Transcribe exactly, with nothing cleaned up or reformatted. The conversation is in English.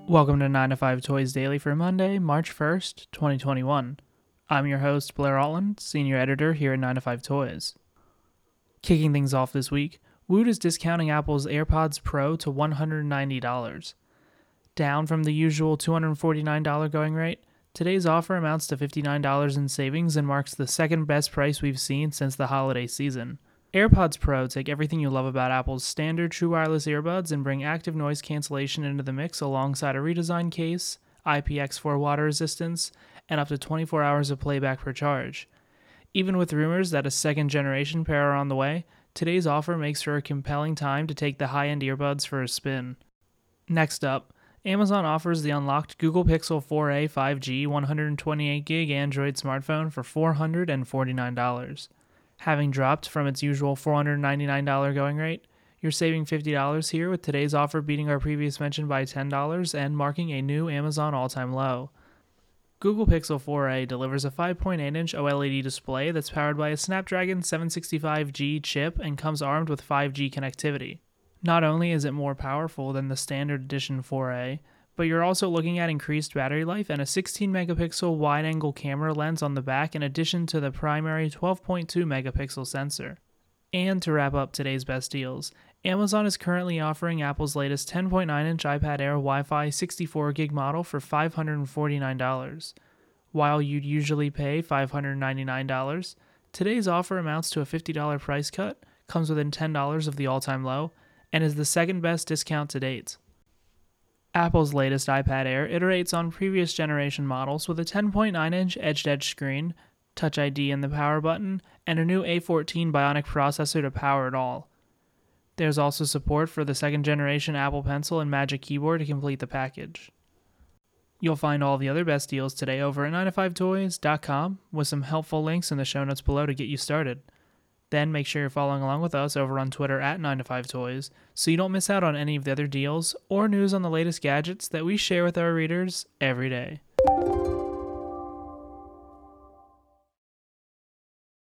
Welcome to nine to five Toys Daily for Monday, March first, twenty twenty-one. I'm your host, Blair Altland, Senior Editor here at nine to five Toys. Kicking things off this week, Woot is discounting Apple's AirPods Pro to one hundred ninety dollars. Down from the usual two hundred forty-nine dollars going rate, today's offer amounts to fifty-nine dollars in savings and marks the second best price we've seen since the holiday season. AirPods Pro take everything you love about Apple's standard true wireless earbuds and bring active noise cancellation into the mix alongside a redesigned case, I P X four water resistance, and up to twenty-four hours of playback per charge. Even with rumors that a second generation pair are on the way, today's offer makes for a compelling time to take the high-end earbuds for a spin. Next up, Amazon offers the unlocked Google Pixel four a five G one hundred twenty-eight gig Android smartphone for four hundred forty-nine dollars. Having dropped from its usual four hundred ninety-nine dollars going rate, you're saving fifty dollars here with today's offer beating our previous mention by ten dollars and marking a new Amazon all-time low. Google Pixel four a delivers a five point eight inch OLED display that's powered by a Snapdragon seven sixty-five G chip and comes armed with five G connectivity. Not only is it more powerful than the standard edition four a, but you're also looking at increased battery life and a sixteen megapixel wide-angle camera lens on the back in addition to the primary twelve point two megapixel sensor. And to wrap up today's best deals, Amazon is currently offering Apple's latest ten point nine inch iPad Air Wi-Fi sixty-four gig model for five hundred forty-nine dollars. While you'd usually pay five hundred ninety-nine dollars, today's offer amounts to a fifty dollars price cut, comes within ten dollars of the all-time low, and is the second best discount to date. Apple's latest iPad Air iterates on previous generation models with a ten point nine inch edge-to-edge screen, Touch I D in the power button, and a new A fourteen Bionic processor to power it all. There's also support for the second generation Apple Pencil and Magic Keyboard to complete the package. You'll find all the other best deals today over at nine to five toys dot com with some helpful links in the show notes below to get you started. Then make sure you're following along with us over on Twitter at nine to five toys so you don't miss out on any of the other deals or news on the latest gadgets that we share with our readers every day.